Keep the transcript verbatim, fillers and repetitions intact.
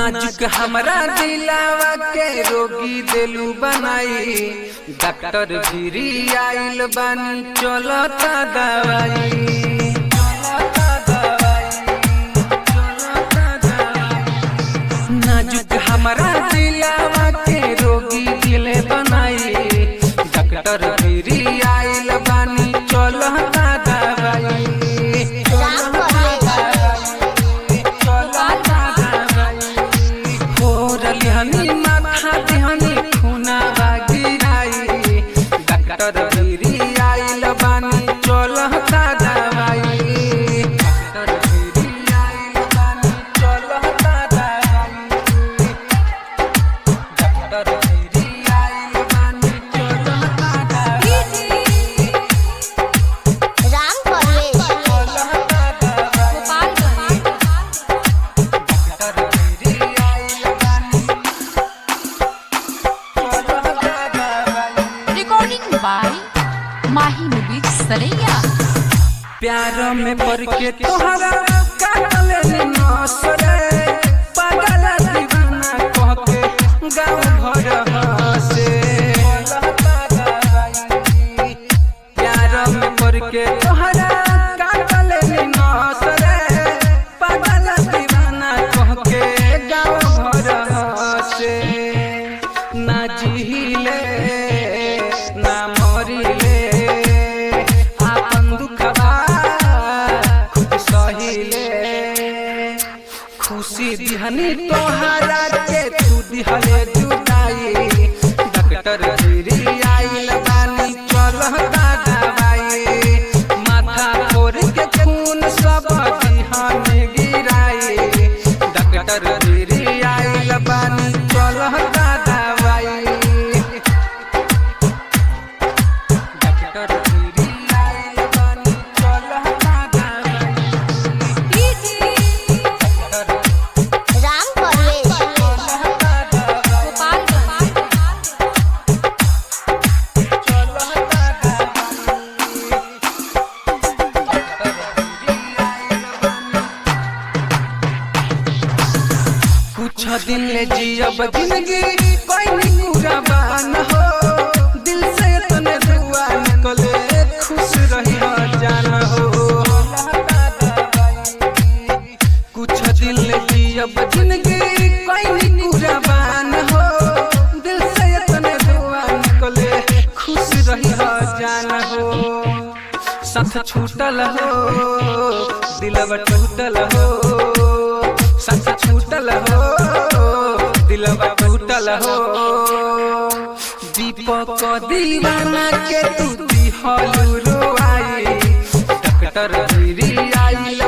नाजुक हमरा दिलावा के रोगी दिलू बनाई डॉक्टर भिरी आइल बानी चलता दवाई नाजुक हमरा दिलावा के रोगी दिल बनाई डॉक्टर भिरी आइल बानी चलता दवाई हनी माथा हनी खूना गिराई डॉक्टर भिरी आइल बानी चलता दवाई डॉक्टर भिरी आइल बानी चलता दवाई डॉक्टर भिरी आइल बानी चलता दवाई राम परवेश माही मुबीज सलैया प्यार में पड़ के तोहरा काटले नसरे पागल दीवाना कह के गाँव भर हंसे प्यार में पड़ के तोहरा काटले नसरे पागल दीवाना कह के गाँव भर हंसे ना जिहिले ना मरिले खुशी दिहनी तोहरा के तू दिहले जुदाई डॉक्टर भिरी आइल बानी चलता दवाई माथा फोड़ के खून सब दिहने गिराई डॉक्टर भिरी आइल बानी चलता दवाई डॉक्टर भिरी आइल बानी चलता कुछ दिन ले जियब जिंदगी कोई कुर्बान हो दिल से तने दुआ निकले खुश रही जान हो कुछ दिन ले जियब जिंदगी कोई कुर्बान हो दिल से तने दुआ निकले खुश रही जान हो साथ छूटल हो दिलवा टूटल हो साथ छूटल हो दिलवा टूटल हो दीपक दीवाना के तू दिहलू रोआई डॉक्टर भिरी आइल